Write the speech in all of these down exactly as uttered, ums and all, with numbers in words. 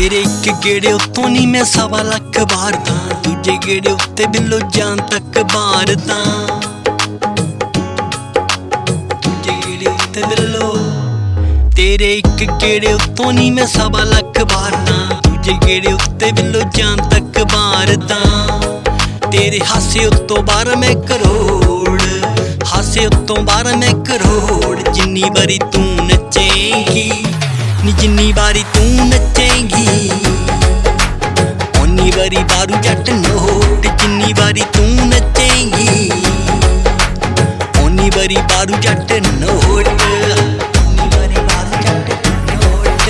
तेरे एक गेड़े उत्तों नहीं मैं सवा लख बारदा, दूजे गेड़े उत्ते बिलो जान तक बारदा। दूजे गेड़े उत्ते बिलो तेरे एक गेड़े उत्तों नहीं मैं सवा लख बारदा, दूजे गेड़े उत्ते बिलो जान तक बारदा। तेरे हासे उत्तों बारह मैं करोड़, हासे उत्तों बारह मैं करोड़। जिन्नी बारी तू नचेगी नी, जिन्नी बारी तू नचेगी ओनी बारी बारू जट नोट। जिन्नी बारी तू नचेगी ओनी बारी बारू जट नोट, ओनी बारी बारू जट नोट।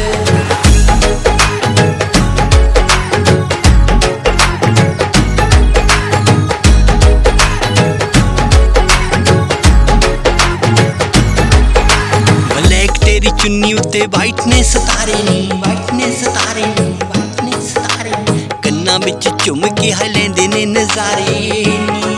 ब्लैक तेरी चुन्नी उत्ते वाइट ने सितारे नी, वाइट ने सितारे नी, वाइट ने सितारे नी। कन्ना विच झुम के हलेंदे ने नजारे नी।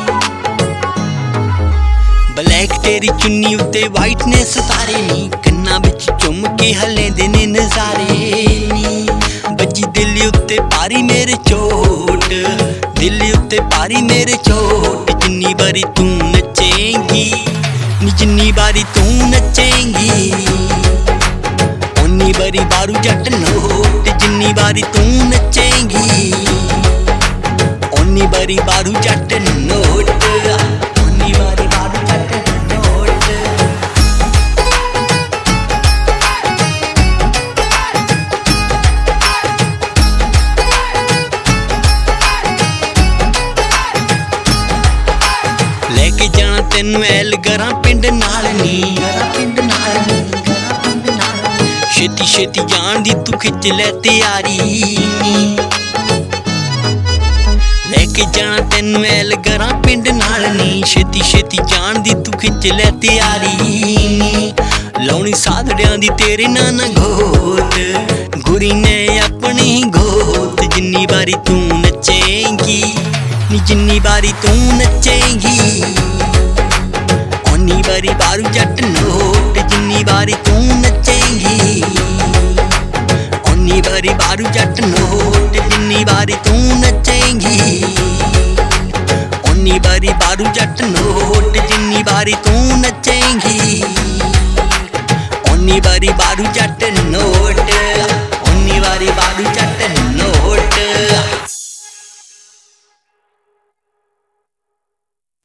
ब्लैक तेरी चुन्नी उत्ते वाइट ने सितारे नी, कन्ना विच झुम के हलेंदे ने नजारे नी। बजी दिल उत्ते पारी मेरे चोट, दिल उत्ते पारी मेरे चोट। जिन्नी बारी तू नचेगी नी, जिन्नी बारी तू नचेगी ओनी बारी बारू जट नोट। जिन्नी बारी तू नचेगी ओनी बारी बारू जट नोट, ओनी बारी बारू जट नोट। लेके जाना तेनू ऐल गरां पिंड नाल नी, गरां पिंड नाल नी, गरां पिंड नाल। छेती छेती जान दी तू खिच लै तैयारी नी। लेके जाना तेनू ऐल गरां पिंड नाल नी, छेती छेती जान दी तू खिच लै तैयारी नी। लाउनी साधड़ियां दी तेरे नाना गोत, गुरी ने अपनी गोत। जिन्नी बारी तू नचेगी नी, जिन्नी बारी तू नचेगी ओनी बारी बारू जट नोट। जिन्नी बारी तू नचेगी ओनी बारी बारू जट नोट। जिन्नी बारी तू नचेगी ओनी बारी बारू जट नोट। जिन्नी बारी तू नचेगी ओनी बारी बारू जट नोट।